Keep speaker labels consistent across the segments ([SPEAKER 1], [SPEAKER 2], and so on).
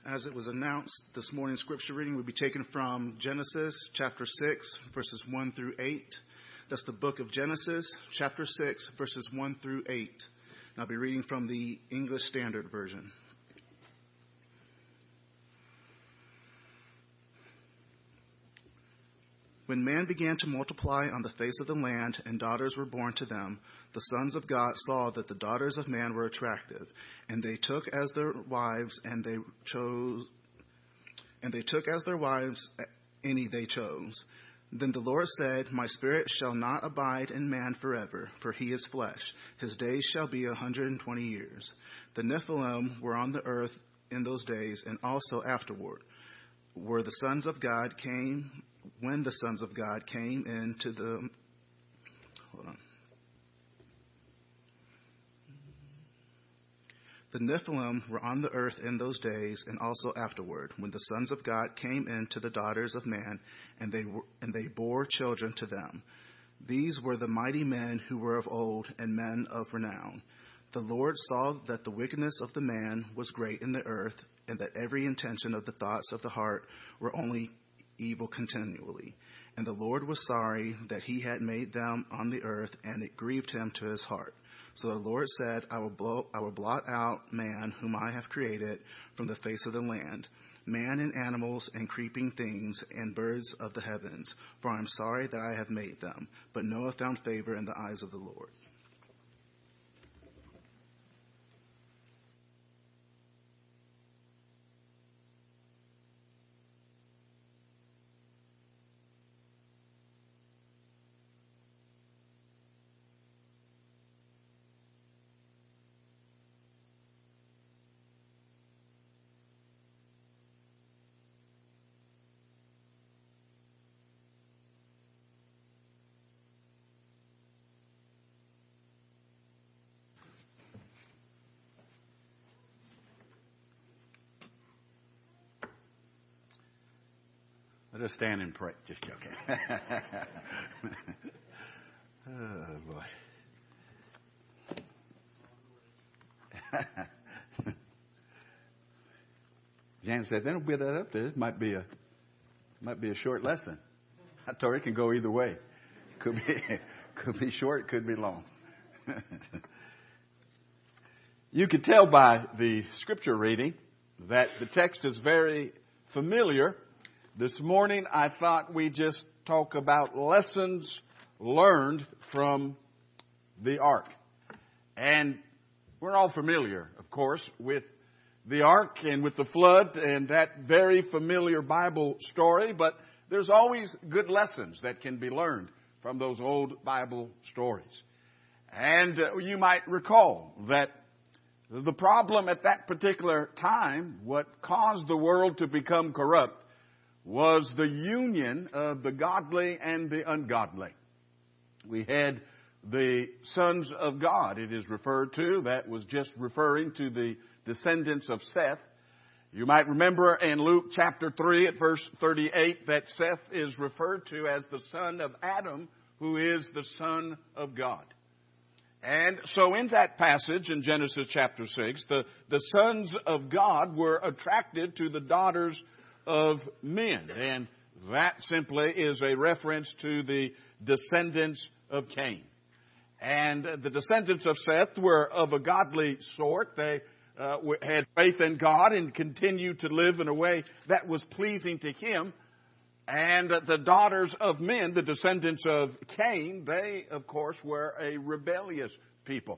[SPEAKER 1] As it was announced, this morning's scripture reading will be taken from Genesis chapter 6, verses 1 through 8. That's the book of Genesis, chapter 6, verses 1 through 8. And I'll be reading from the English Standard Version. When man began to multiply on the face of the land and daughters were born to them, the sons of God saw that the daughters of man were attractive, and they took as their wives any they chose. Then the Lord said, My spirit shall not abide in man forever, for he is flesh. His days shall be 120 years. The Nephilim were on the earth in those days, and also afterward, when the sons of God came into the The Nephilim were on the earth in those days, and also afterward, when the sons of God came in to the daughters of man, and they bore children to them. These were the mighty men who were of old, and men of renown. The Lord saw that the wickedness of the man was great in the earth, and that every intention of the thoughts of the heart were only evil continually. And the Lord was sorry that he had made them on the earth, and it grieved him to his heart. So the Lord said, I will blot out man whom I have created from the face of the land, man and animals and creeping things and birds of the heavens, for I am sorry that I have made them. But Noah found favor in the eyes of the Lord.
[SPEAKER 2] Let us stand and pray. Just joking. Oh, boy. Jan said, "They don't build that up there. It might be a short lesson." I told her it can go either way. Could be short, could be long. You could tell by the scripture reading that the text is very familiar. This morning, I thought we'd just talk about lessons learned from the ark. And we're all familiar, of course, with the ark and with the flood and that very familiar Bible story. But there's always good lessons that can be learned from those old Bible stories. And you might recall that the problem at that particular time, what caused the world to become corrupt, was the union of the godly and the ungodly. We had the sons of God, it is referred to. That was just referring to the descendants of Seth. You might remember in Luke chapter 3 at verse 38 that Seth is referred to as the son of Adam, who is the son of God. And so in that passage in Genesis chapter 6, the sons of God were attracted to the daughters of men. And that simply is a reference to the descendants of Cain. And the descendants of Seth were of a godly sort. They had faith in God and continued to live in a way that was pleasing to him. And the daughters of men, the descendants of Cain, they, of course, were a rebellious people.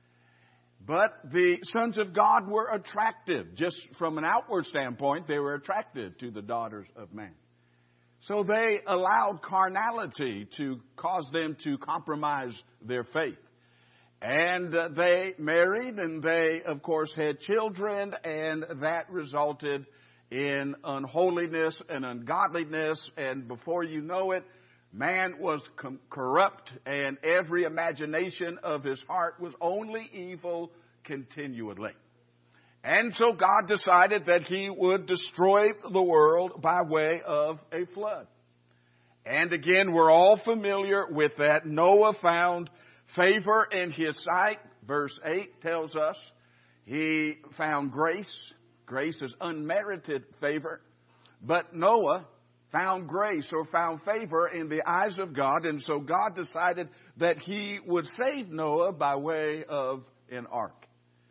[SPEAKER 2] But the sons of God were attractive. Just from an outward standpoint, they were attractive to the daughters of man. So they allowed carnality to cause them to compromise their faith. And they married, and they, of course, had children, and that resulted in unholiness and ungodliness. And before you know it, man was corrupt, and every imagination of his heart was only evil continually. And so God decided that he would destroy the world by way of a flood. And again, we're all familiar with that. Noah found favor in his sight. Verse 8 tells us he found grace Grace is unmerited favor. But Noah found grace or found favor in the eyes of God. And so God decided that he would save Noah by way of an ark.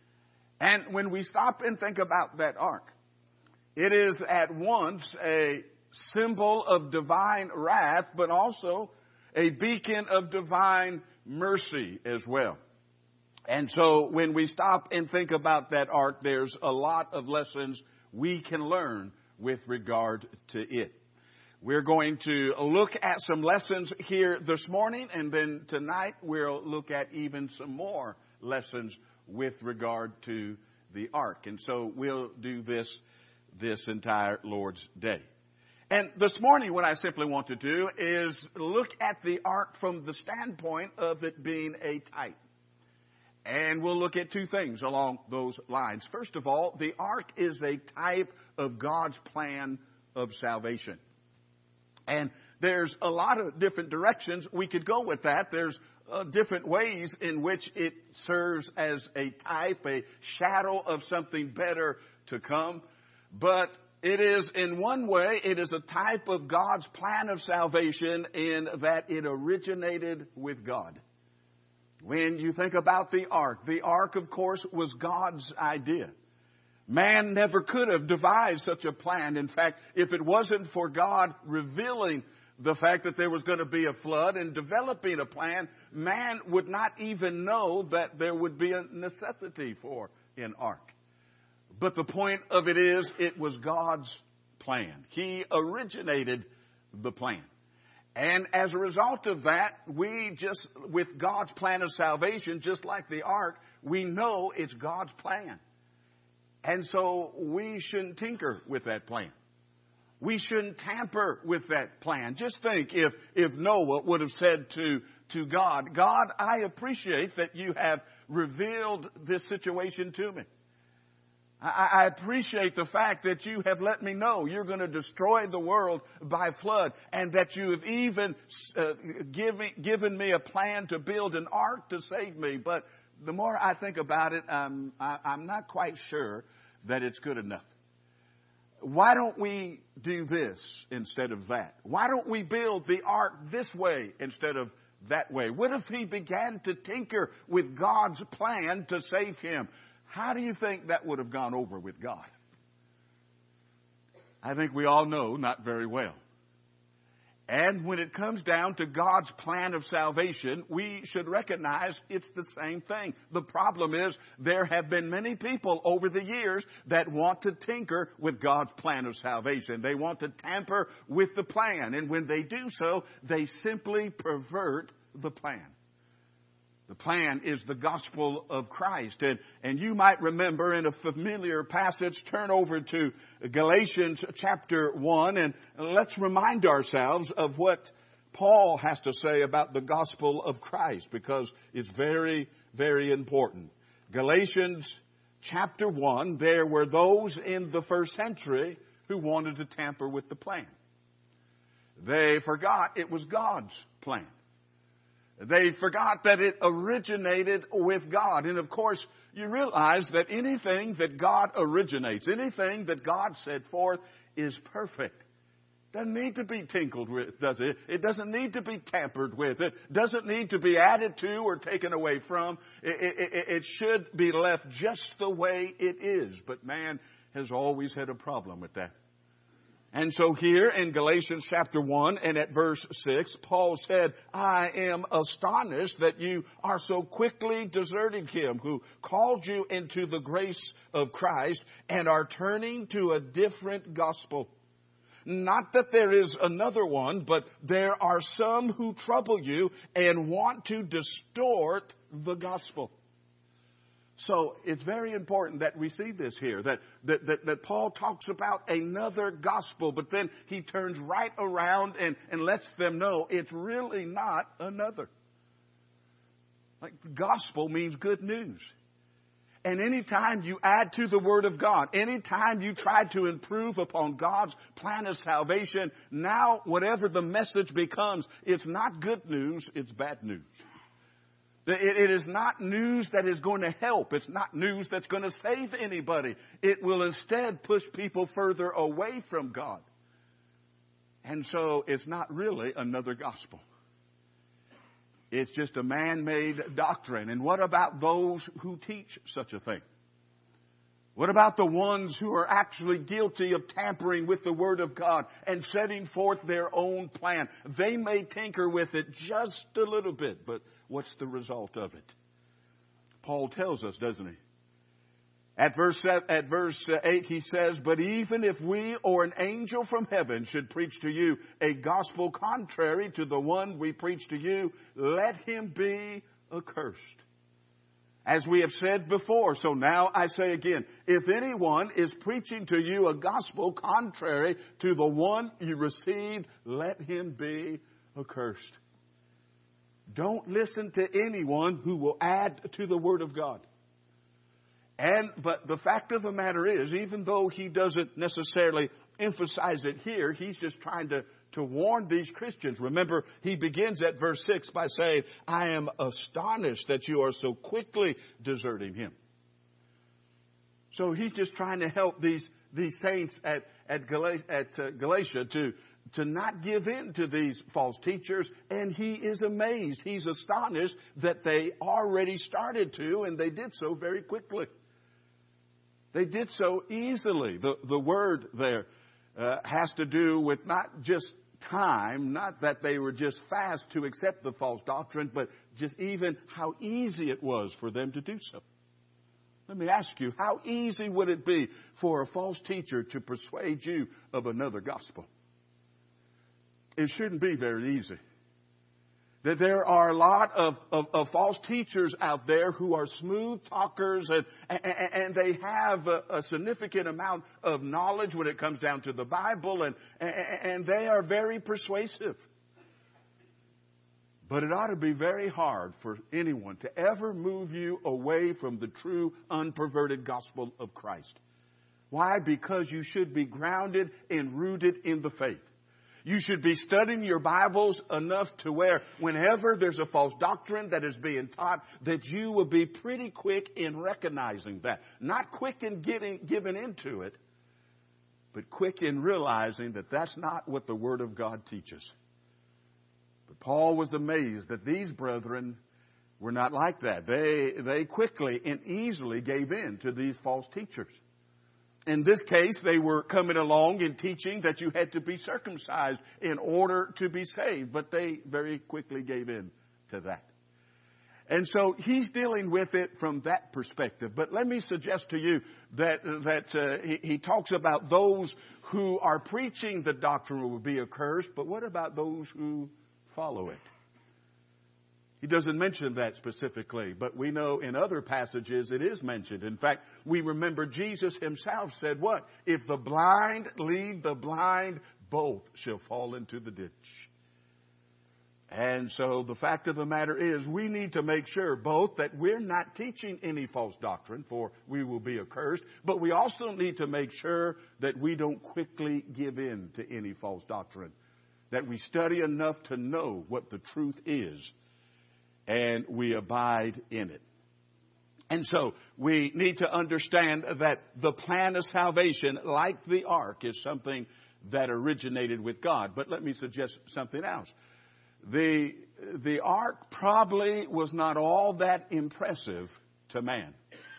[SPEAKER 2] And when we stop and think about that ark, it is at once a symbol of divine wrath, but also a beacon of divine mercy as well. And so when we stop and think about that ark, there's a lot of lessons we can learn with regard to it. We're going to look at some lessons here this morning, and then tonight we'll look at even some more lessons with regard to the ark. And so we'll do this entire Lord's Day. And this morning what I simply want to do is look at the ark from the standpoint of it being a type. And we'll look at two things along those lines. First of all, the ark is a type of God's plan of salvation. And there's a lot of different directions we could go with that. There's different ways in which it serves as a type, a shadow of something better to come. But it is, in one way, it is a type of God's plan of salvation in that it originated with God. When you think about the ark, of course, was God's idea. Man never could have devised such a plan. In fact, if it wasn't for God revealing the fact that there was going to be a flood and developing a plan, man would not even know that there would be a necessity for an ark. But the point of it is, it was God's plan. He originated the plan. And as a result of that, with God's plan of salvation, just like the ark, we know it's God's plan. And so we shouldn't tinker with that plan. We shouldn't tamper with that plan. Just think if Noah would have said to God, God, I appreciate that you have revealed this situation to me. I appreciate the fact that you have let me know you're going to destroy the world by flood, and that you have even given me a plan to build an ark to save me. But the more I think about it, I'm not quite sure that it's good enough. Why don't we do this instead of that? Why don't we build the ark this way instead of that way? What if he began to tinker with God's plan to save him? How do you think that would have gone over with God? I think we all know not very well. And when it comes down to God's plan of salvation, we should recognize it's the same thing. The problem is there have been many people over the years that want to tinker with God's plan of salvation. They want to tamper with the plan. And when they do so, they simply pervert the plan. The plan is the gospel of Christ. And you might remember in a familiar passage, turn over to Galatians chapter 1, and let's remind ourselves of what Paul has to say about the gospel of Christ, because it's very, very important. Galatians chapter 1, there were those in the first century who wanted to tamper with the plan. They forgot it was God's plan. They forgot that it originated with God. And of course, you realize that anything that God originates, anything that God set forth is perfect. Doesn't need to be tinkled with, does it? It doesn't need to be tampered with. It doesn't need to be added to or taken away from. It should be left just the way it is. But man has always had a problem with that. And so here in Galatians chapter 1 and at verse 6, Paul said, I am astonished that you are so quickly deserting him who called you into the grace of Christ and are turning to a different gospel. Not that there is another one, but there are some who trouble you and want to distort the gospel. So it's very important that we see this here, that Paul talks about another gospel, but then he turns right around and lets them know it's really not another. Like, gospel means good news. And anytime you add to the Word of God, anytime you try to improve upon God's plan of salvation, now whatever the message becomes, it's not good news, it's bad news. It is not news that is going to help. It's not news that's going to save anybody. It will instead push people further away from God. And so it's not really another gospel. It's just a man-made doctrine. And what about those who teach such a thing? What about the ones who are actually guilty of tampering with the Word of God and setting forth their own plan? They may tinker with it just a little bit, but what's the result of it? Paul tells us, doesn't he? At verse 8 he says, "But even if we or an angel from heaven should preach to you a gospel contrary to the one we preach to you, let him be accursed." As we have said before, so now I say again, if anyone is preaching to you a gospel contrary to the one you received, let him be accursed. Don't listen to anyone who will add to the Word of God. But the fact of the matter is, even though he doesn't necessarily emphasize it here, he's just trying to warn these Christians. Remember, he begins at verse 6 by saying, "I am astonished that you are so quickly deserting him." So he's just trying to help these saints at Galatia to not give in to these false teachers. And he is amazed. He's astonished that they already started to, and they did so very quickly. They did so easily. The word there has to do with not just time, not that they were just fast to accept the false doctrine, but just even how easy it was for them to do so. Let me ask you, how easy would it be for a false teacher to persuade you of another gospel? It shouldn't be very easy. That there are a lot of false teachers out there who are smooth talkers and they have a significant amount of knowledge when it comes down to the Bible and they are very persuasive. But it ought to be very hard for anyone to ever move you away from the true, unperverted gospel of Christ. Why? Because you should be grounded and rooted in the faith. You should be studying your Bibles enough to where whenever there's a false doctrine that is being taught, that you will be pretty quick in recognizing that. Not quick in giving into it, but quick in realizing that that's not what the Word of God teaches. But Paul was amazed that these brethren were not like that. They quickly and easily gave in to these false teachers. In this case, they were coming along and teaching that you had to be circumcised in order to be saved. But they very quickly gave in to that. And so he's dealing with it from that perspective. But let me suggest to you that he talks about those who are preaching the doctrine will be accursed. But what about those who follow it? He doesn't mention that specifically, but we know in other passages it is mentioned. In fact, we remember Jesus himself said what? If the blind lead the blind, both shall fall into the ditch. And so the fact of the matter is we need to make sure both that we're not teaching any false doctrine, for we will be accursed, but we also need to make sure that we don't quickly give in to any false doctrine, that we study enough to know what the truth is, and we abide in it. And so we need to understand that the plan of salvation, like the ark, is something that originated with God. But let me suggest something else. The ark probably was not all that impressive to man.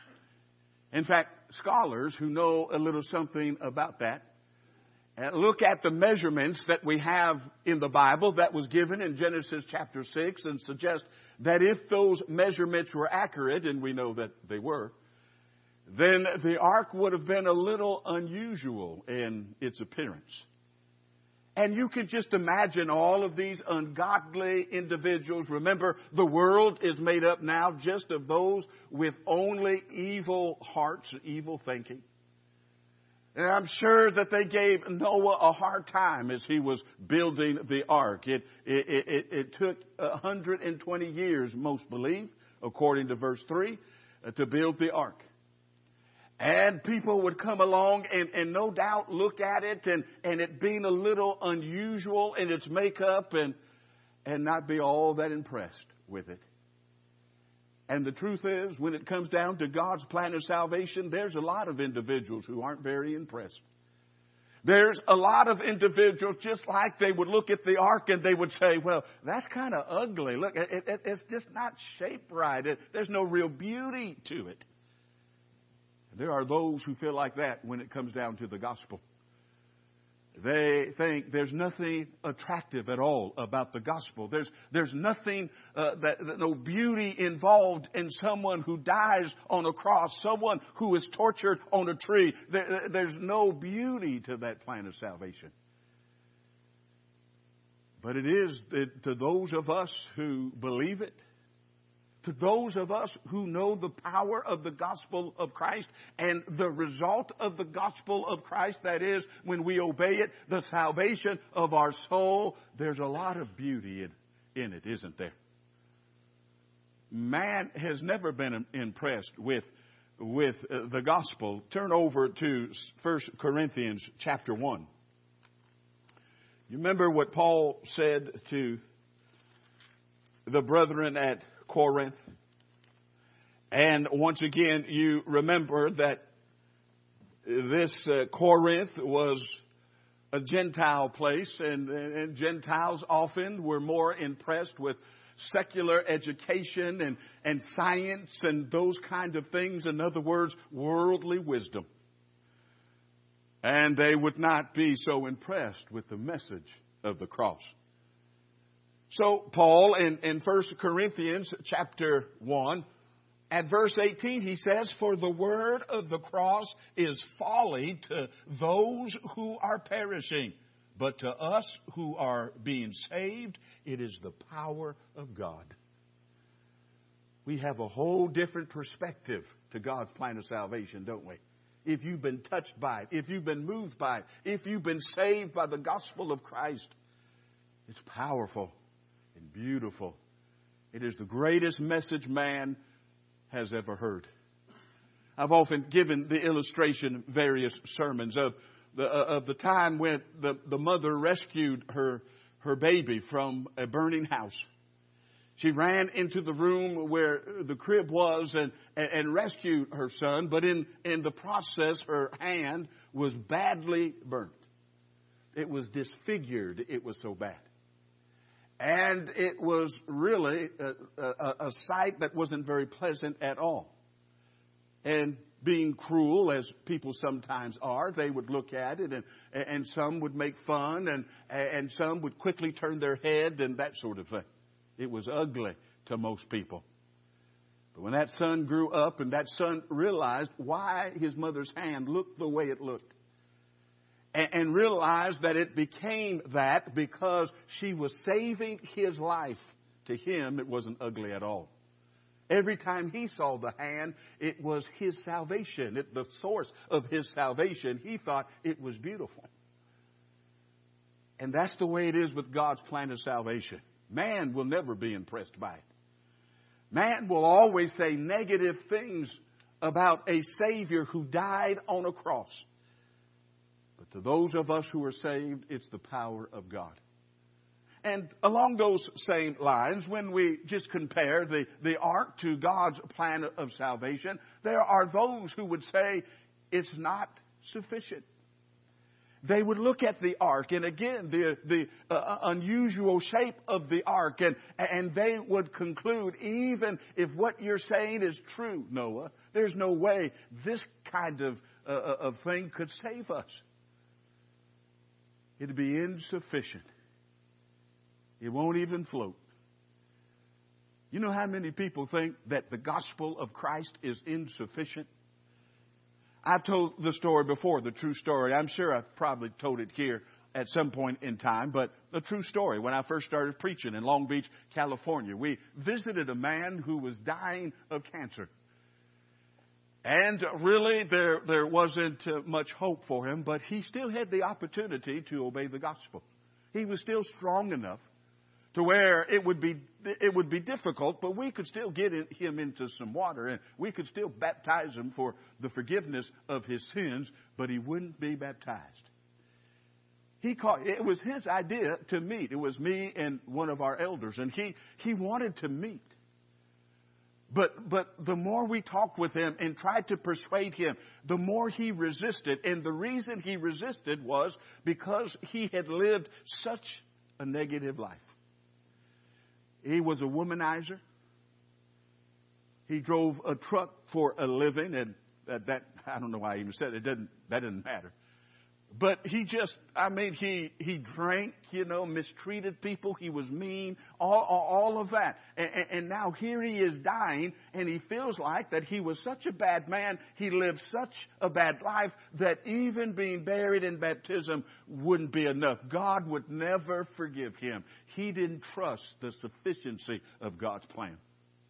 [SPEAKER 2] In fact, scholars who know a little something about that look at the measurements that we have in the Bible that was given in Genesis chapter 6 and suggest that if those measurements were accurate, and we know that they were, then the ark would have been a little unusual in its appearance. And you can just imagine all of these ungodly individuals. Remember, the world is made up now just of those with only evil hearts, evil thinking. And I'm sure that they gave Noah a hard time as he was building the ark. It took 120 years, most believe, according to verse 3, to build the ark. And people would come along and no doubt look at it and it being a little unusual in its makeup and not be all that impressed with it. And the truth is, when it comes down to God's plan of salvation, there's a lot of individuals who aren't very impressed. There's a lot of individuals, just like they would look at the ark and they would say, well, that's kind of ugly. Look, it's just not shaped right. There's no real beauty to it. There are those who feel like that when it comes down to the gospel. They think there's nothing attractive at all about the gospel. There's nothing, no beauty involved in someone who dies on a cross, someone who is tortured on a tree. There's no beauty to that plan of salvation. But it is to those of us who believe it, to those of us who know the power of the gospel of Christ and the result of the gospel of Christ, that is, when we obey it, the salvation of our soul, there's a lot of beauty in it, isn't there? Man has never been impressed with the gospel. Turn over to 1 Corinthians chapter 1. You remember what Paul said to the brethren at Corinth. And once again, you remember that this Corinth was a Gentile place, and Gentiles often were more impressed with secular education and science and those kind of things. In other words, worldly wisdom. And they would not be so impressed with the message of the cross. So Paul in 1 Corinthians chapter 1, at verse 18, he says, for the word of the cross is folly to those who are perishing, but to us who are being saved, it is the power of God. We have a whole different perspective to God's plan of salvation, don't we? If you've been touched by it, if you've been moved by it, if you've been saved by the gospel of Christ, it's powerful and beautiful. It is the greatest message man has ever heard. I've often given the illustration in various sermons of the time when the mother rescued her baby from a burning house. She ran into the room where the crib was and rescued her son, but in the process her hand was badly burnt. It was disfigured. It was so bad. And it was really a sight that wasn't very pleasant at all. And being cruel, as people sometimes are, they would look at it and some would make fun and some would quickly turn their head and that sort of thing. It was ugly to most people. But when that son grew up and that son realized why his mother's hand looked the way it looked, and realized that it became that because she was saving his life, to him it wasn't ugly at all. Every time he saw the hand, it was his salvation, the source of his salvation. He thought it was beautiful. And that's the way it is with God's plan of salvation. Man will never be impressed by it. Man will always say negative things about a Savior who died on a cross. But to those of us who are saved, it's the power of God. And along those same lines, when we just compare the ark to God's plan of salvation, there are those who would say it's not sufficient. They would look at the ark, and again, the unusual shape of the ark, and they would conclude, even if what you're saying is true, Noah, there's no way this kind of thing could save us. It'd be insufficient. It won't even float. You know how many people think that the gospel of Christ is insufficient? I've told the story before, the true story. I'm sure I've probably told it here at some point in time, but the true story. When I first started preaching in Long Beach, California, we visited a man who was dying of cancer. And really, there wasn't much hope for him, but he still had the opportunity to obey the gospel. He was still strong enough to where it would be difficult, but we could still get him into some water, and we could still baptize him for the forgiveness of his sins, but he wouldn't be baptized. It was his idea to meet. It was me and one of our elders, and he wanted to meet. But the more we talked with him and tried to persuade him, the more he resisted. And the reason he resisted was because he had lived such a negative life. He was a womanizer. He drove a truck for a living, and that I don't know why I even said it. That doesn't matter. But he drank, mistreated people. He was mean, all of that. And now here he is dying, and he feels like that he was such a bad man. He lived such a bad life that even being buried in baptism wouldn't be enough. God would never forgive him. He didn't trust the sufficiency of God's plan.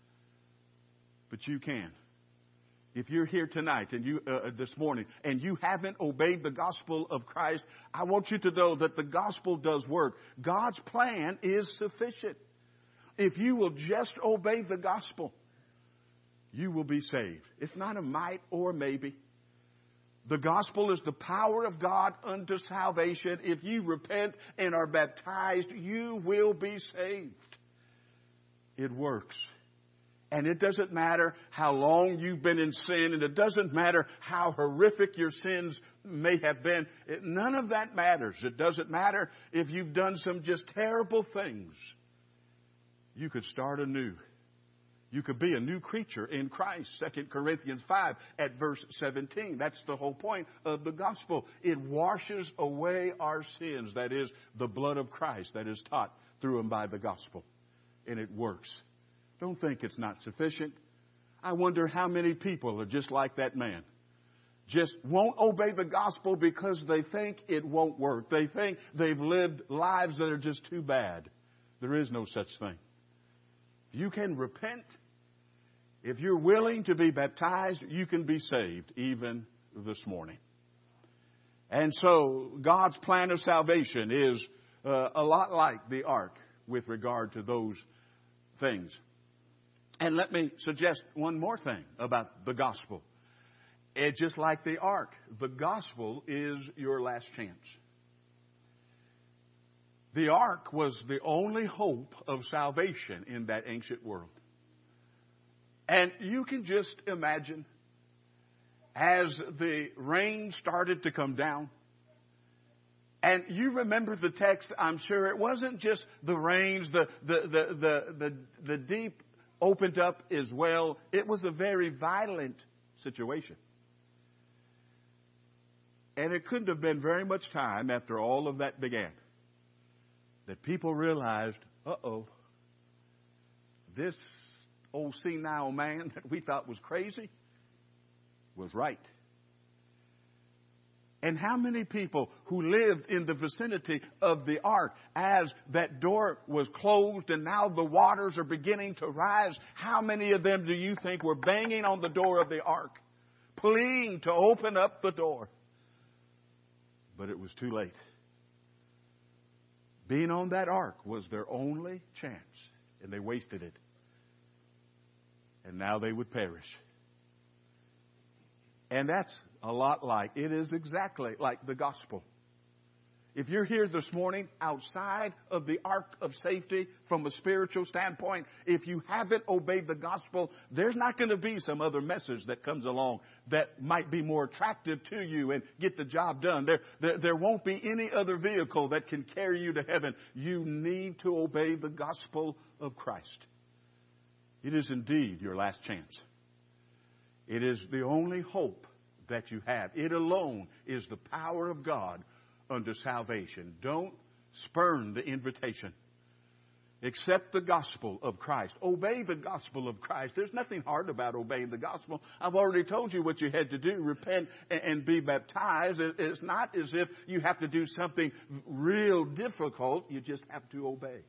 [SPEAKER 2] But you can. If you're here tonight and this morning and you haven't obeyed the gospel of Christ, I want you to know that the gospel does work. God's plan is sufficient. If you will just obey the gospel, you will be saved. It's not a might or maybe. The gospel is the power of God unto salvation. If you repent and are baptized, you will be saved. It works. And it doesn't matter how long you've been in sin, and it doesn't matter how horrific your sins may have been. None of that matters. It doesn't matter if you've done some just terrible things. You could start anew. You could be a new creature in Christ. 2 Corinthians 5 at verse 17. That's the whole point of the gospel. It washes away our sins. That is the blood of Christ that is taught through and by the gospel. And it works. Don't think it's not sufficient. I wonder how many people are just like that man. Just won't obey the gospel because they think it won't work. They think they've lived lives that are just too bad. There is no such thing. You can repent. If you're willing to be baptized, you can be saved even this morning. And so God's plan of salvation is a lot like the ark with regard to those things. And let me suggest one more thing about the gospel. It's just like the ark. The gospel is your last chance. The ark was the only hope of salvation in that ancient world. And you can just imagine as the rain started to come down. And you remember the text, I'm sure. It wasn't just the rains, the deep opened up as well. It was a very violent situation. And it couldn't have been very much time after all of that began that people realized, this old senile man that we thought was crazy was right. And how many people who lived in the vicinity of the ark as that door was closed and now the waters are beginning to rise, how many of them do you think were banging on the door of the ark, pleading to open up the door? But it was too late. Being on that ark was their only chance, and they wasted it. And now they would perish. And that's a lot like, it is exactly like the gospel. If you're here this morning outside of the ark of safety from a spiritual standpoint, if you haven't obeyed the gospel, there's not going to be some other message that comes along that might be more attractive to you and get the job done. There won't be any other vehicle that can carry you to heaven. You need to obey the gospel of Christ. It is indeed your last chance. It is the only hope that you have. It alone is the power of God unto salvation. Don't spurn the invitation. Accept the gospel of Christ. Obey the gospel of Christ. There's nothing hard about obeying the gospel. I've already told you what you had to do. Repent and be baptized. It's not as if you have to do something real difficult. You just have to obey.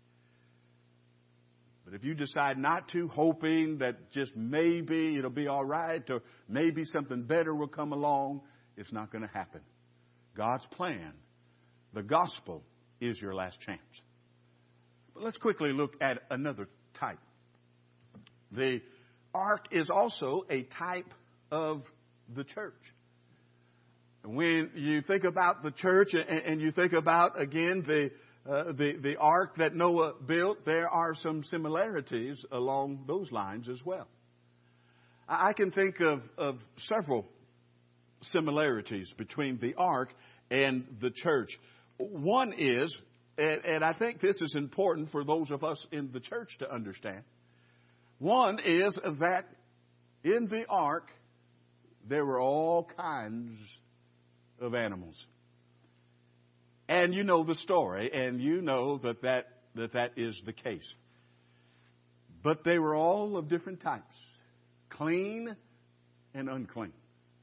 [SPEAKER 2] But if you decide not to, hoping that just maybe it'll be all right or maybe something better will come along, it's not going to happen. God's plan, the gospel, is your last chance. But let's quickly look at another type. The ark is also a type of the church. When you think about the church and you think about, again, the ark that Noah built, there are some similarities along those lines as well. I can think of several similarities between the ark and the church. One is, and I think this is important for those of us in the church to understand, one is that in the ark there were all kinds of animals. And you know the story, and you know that is the case. But they were all of different types, clean and unclean.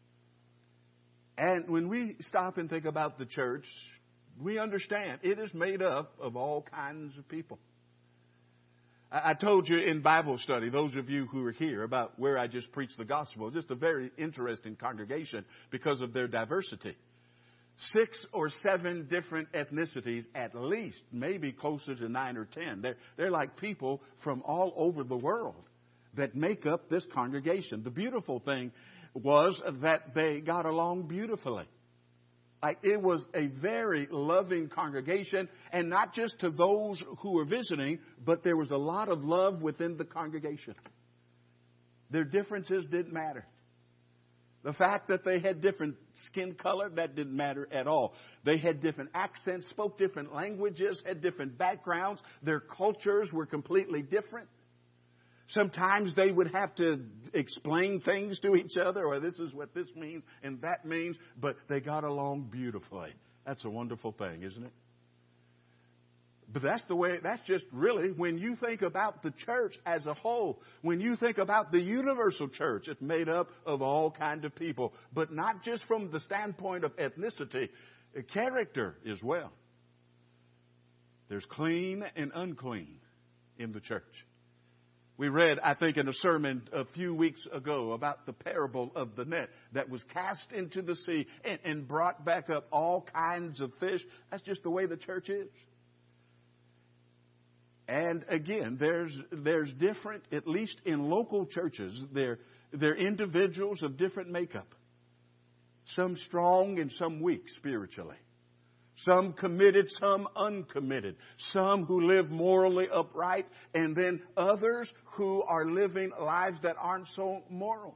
[SPEAKER 2] And when we stop and think about the church, we understand it is made up of all kinds of people. I told you in Bible study, those of you who are here, about where I just preached the gospel, just a very interesting congregation because of their diversity. 6 or 7 different ethnicities at least, maybe closer to 9 or 10. They're like people from all over the world that make up this congregation. The beautiful thing was that they got along beautifully. Like, it was a very loving congregation, and not just to those who were visiting, but there was a lot of love within the congregation. Their differences didn't matter. The fact that they had different skin color, that didn't matter at all. They had different accents, spoke different languages, had different backgrounds. Their cultures were completely different. Sometimes they would have to explain things to each other, or this is what this means and that means, but they got along beautifully. That's a wonderful thing, isn't it? But that's just really when you think about the church as a whole. When you think about the universal church, it's made up of all kinds of people. But not just from the standpoint of ethnicity, character as well. There's clean and unclean in the church. We read, I think, in a sermon a few weeks ago about the parable of the net that was cast into the sea and brought back up all kinds of fish. That's just the way the church is. And again, there's different, at least in local churches, they're individuals of different makeup. Some strong and some weak spiritually. Some committed, some uncommitted. Some who live morally upright, and then others who are living lives that aren't so moral.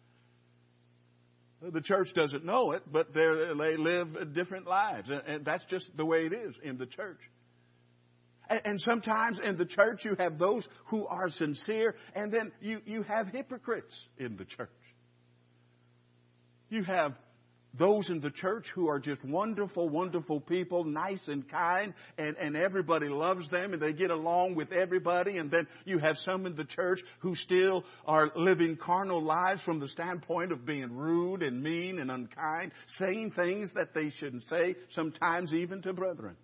[SPEAKER 2] The church doesn't know it, but they live different lives. And that's just the way it is in the church. And sometimes in the church you have those who are sincere, and then you have hypocrites in the church. You have those in the church who are just wonderful, wonderful people, nice and kind, and everybody loves them, and they get along with everybody. And then you have some in the church who still are living carnal lives from the standpoint of being rude and mean and unkind, saying things that they shouldn't say, sometimes even to brethren.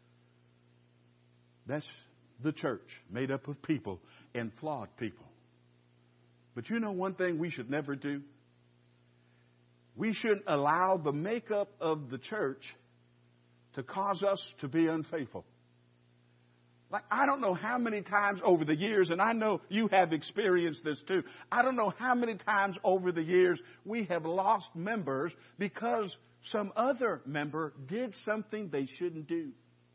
[SPEAKER 2] That's the church, made up of people and flawed people. But you know one thing we should never do? We shouldn't allow the makeup of the church to cause us to be unfaithful. Like, I don't know how many times over the years, and I know you have experienced this too. I don't know how many times over the years we have lost members because some other member did something they shouldn't do.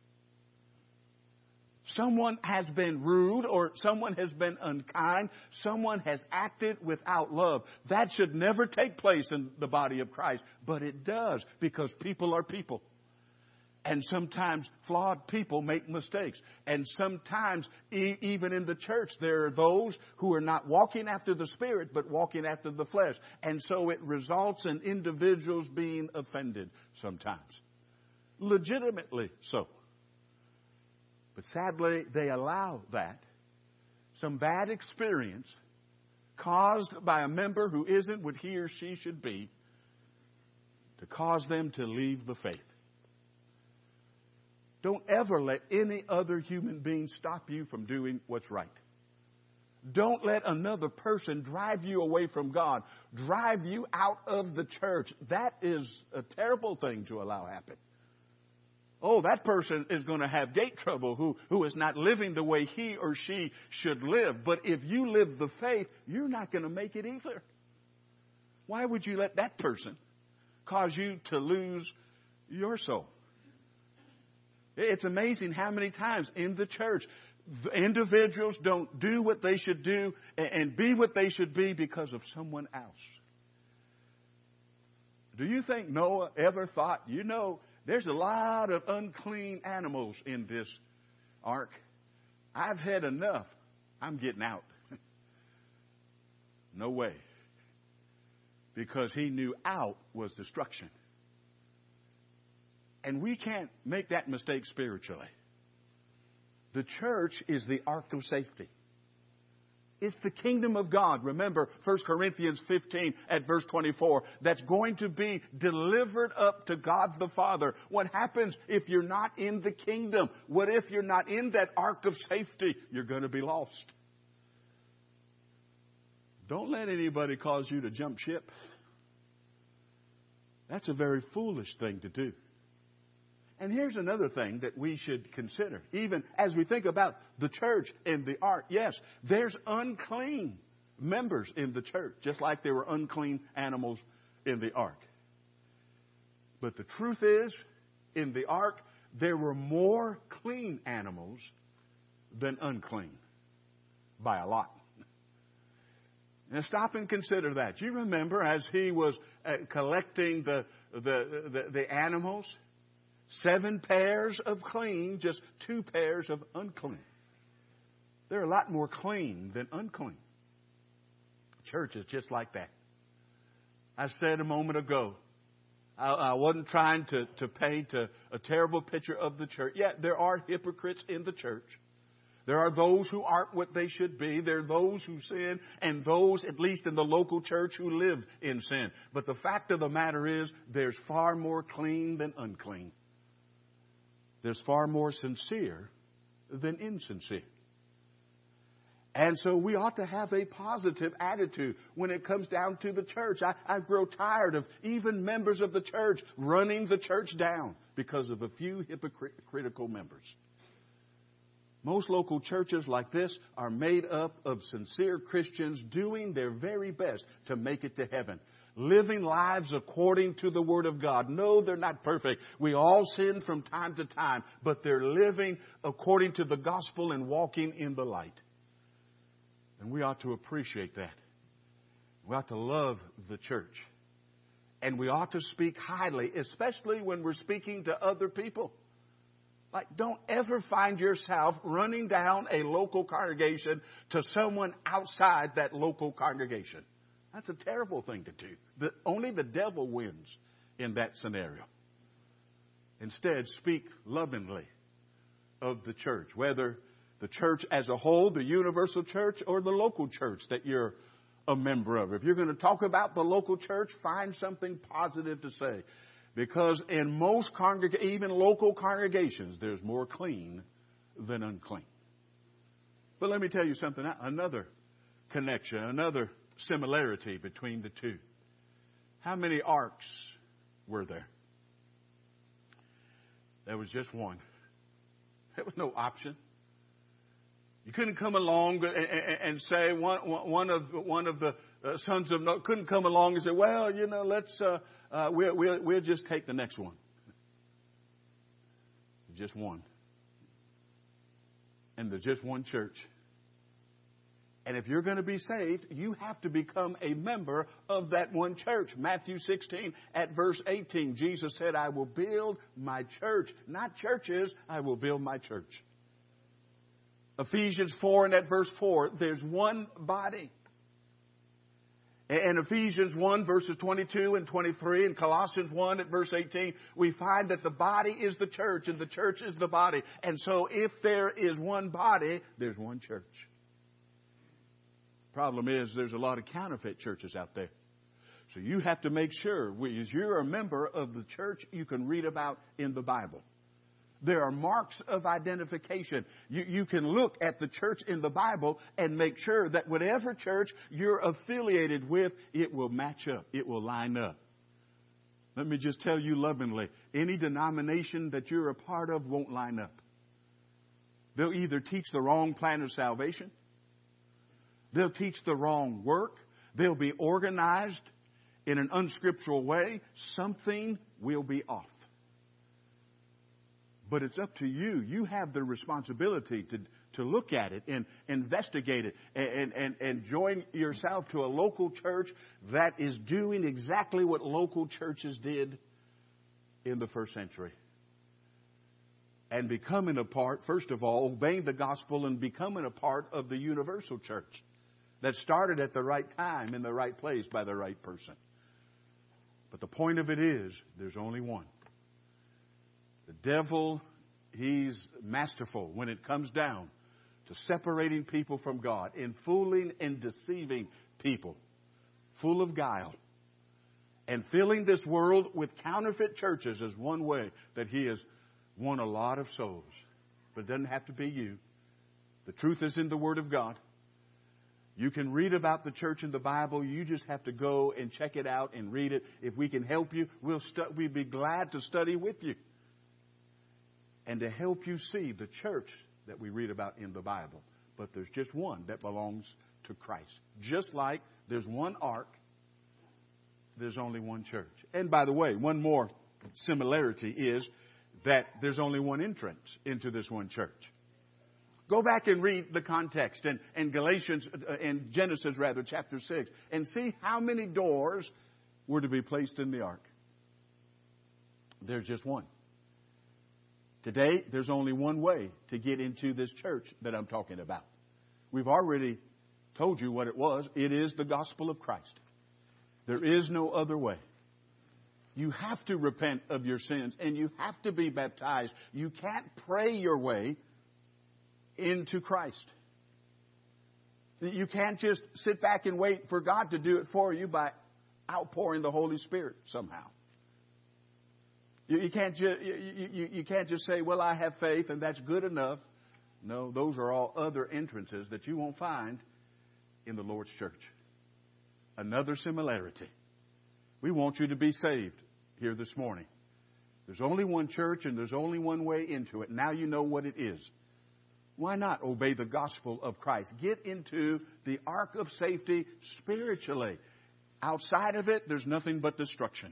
[SPEAKER 2] Someone has been rude, or someone has been unkind. Someone has acted without love. That should never take place in the body of Christ. But it does, because people are people. And sometimes flawed people make mistakes. And sometimes, even in the church, there are those who are not walking after the Spirit, but walking after the flesh. And so it results in individuals being offended sometimes. Legitimately so. But sadly, they allow that, some bad experience caused by a member who isn't what he or she should be, to cause them to leave the faith. Don't ever let any other human being stop you from doing what's right. Don't let another person drive you away from God, drive you out of the church. That is a terrible thing to allow happen. Oh, that person is going to have gate trouble who is not living the way he or she should live. But if you live the faith, you're not going to make it either. Why would you let that person cause you to lose your soul? It's amazing how many times in the church, the individuals don't do what they should do and be what they should be because of someone else. Do you think Noah ever thought, there's a lot of unclean animals in this ark. I've had enough. I'm getting out. No way. Because he knew out was destruction. And we can't make that mistake spiritually. The church is the ark of safety. It's the kingdom of God. Remember 1 Corinthians 15 at verse 24. That's going to be delivered up to God the Father. What happens if you're not in the kingdom? What if you're not in that ark of safety? You're going to be lost. Don't let anybody cause you to jump ship. That's a very foolish thing to do. And here's another thing that we should consider, even as we think about the church and the ark. Yes, there's unclean members in the church, just like there were unclean animals in the ark. But the truth is, in the ark, there were more clean animals than unclean, by a lot. Now stop and consider that. You remember as he was collecting the animals, 7 pairs of clean, just 2 pairs of unclean. They're a lot more clean than unclean. Church is just like that. I said a moment ago, I wasn't trying to paint a terrible picture of the church. Yeah, there are hypocrites in the church. There are those who aren't what they should be. There are those who sin, and those, at least in the local church, who live in sin. But the fact of the matter is, there's far more clean than unclean. There's far more sincere than insincere. And so we ought to have a positive attitude when it comes down to the church. I grow tired of even members of the church running the church down because of a few hypocritical members. Most local churches like this are made up of sincere Christians doing their very best to make it to heaven. Living lives according to the Word of God. No, they're not perfect. We all sin from time to time, but they're living according to the gospel and walking in the light. And we ought to appreciate that. We ought to love the church. And we ought to speak highly, especially when we're speaking to other people. Like, don't ever find yourself running down a local congregation to someone outside that local congregation. That's a terrible thing to do. Only the devil wins in that scenario. Instead, speak lovingly of the church, whether the church as a whole, the universal church, or the local church that you're a member of. If you're going to talk about the local church, find something positive to say. Because in most even local congregations, there's more clean than unclean. But let me tell you something, another connection, another similarity between the two. How many arks were there? There was just one. There was no option. You couldn't come along and say one of the sons of Noah couldn't come along and say, well, let's we'll just take the next one. Just one. And there's just one church. And if you're going to be saved, you have to become a member of that one church. Matthew 16 at verse 18, Jesus said, I will build my church, not churches, I will build my church. Ephesians 4 and at verse 4, there's one body. In Ephesians 1 verses 22 and 23 and Colossians 1 at verse 18, we find that the body is the church and the church is the body. And so if there is one body, there's one church. Problem is, there's a lot of counterfeit churches out there. So you have to make sure, as you're a member of the church you can read about in the Bible. There are marks of identification. You can look at the church in the Bible and make sure that whatever church you're affiliated with, it will match up. It will line up. Let me just tell you lovingly, any denomination that you're a part of won't line up. They'll either teach the wrong plan of salvation. They'll teach the wrong work. They'll be organized in an unscriptural way. Something will be off. But it's up to you. You have the responsibility to look at it and investigate it and join yourself to a local church that is doing exactly what local churches did in the first century. And becoming a part, first of all, obeying the gospel and becoming a part of the universal church that started at the right time in the right place by the right person. But the point of it is, there's only one. The devil, he's masterful when it comes down to separating people from God and fooling and deceiving people, full of guile. And filling this world with counterfeit churches is one way that he has won a lot of souls. But it doesn't have to be you. The truth is in the Word of God. You can read about the church in the Bible. You just have to go and check it out and read it. If we can help you, we'd be glad to study with you and to help you see the church that we read about in the Bible. But there's just one that belongs to Christ. Just like there's one ark, there's only one church. And by the way, one more similarity is that there's only one entrance into this one church. Go back and read the context in Galatians, in Genesis rather, chapter 6, and see how many doors were to be placed in the ark. There's just one. Today, there's only one way to get into this church that I'm talking about. We've already told you what it was. It is the gospel of Christ. There is no other way. You have to repent of your sins and you have to be baptized. You can't pray your way into Christ. You can't just sit back and wait for God to do it for you by outpouring the Holy Spirit somehow. You can't just say, well, I have faith and that's good enough. No, those are all other entrances that you won't find in the Lord's church. Another similarity. We want you to be saved here this morning. There's only one church and there's only one way into it. Now you know what it is. Why not obey the gospel of Christ? Get into the ark of safety spiritually. Outside of it, there's nothing but destruction.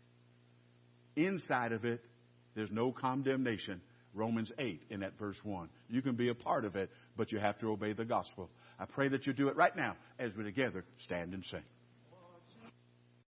[SPEAKER 2] Inside of it, there's no condemnation. Romans 8 in that verse 1. You can be a part of it, but you have to obey the gospel. I pray that you do it right now as we together stand and sing.